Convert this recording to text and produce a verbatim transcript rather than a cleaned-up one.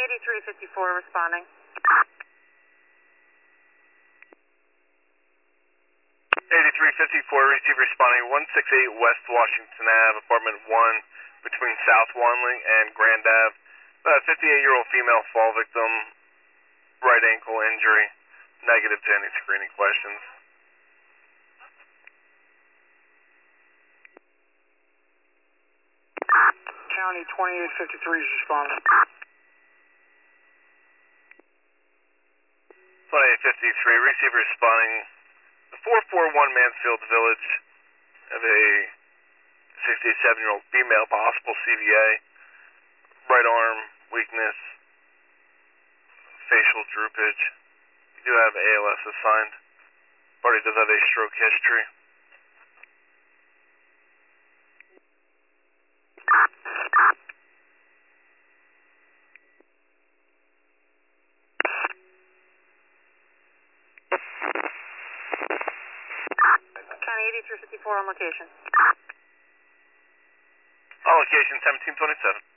eighty-three fifty-four responding. eighty-three fifty-four, receive responding one sixty-eight West Washington Avenue, apartment one, between South Wanling and Grand Ave. A fifty-eight-year-old female fall victim, right ankle injury, negative to any screening questions. County twenty-eight fifty-three is responding. twenty-eight fifty-three, receive responding four forty-one Mansfield Village of a sixty-seven-year-old female, possible C V A, right arm weakness, facial droopage. You do have A L S assigned. Party does have a stroke history. County eighty-three fifty-four on location. On location seventeen twenty-seven.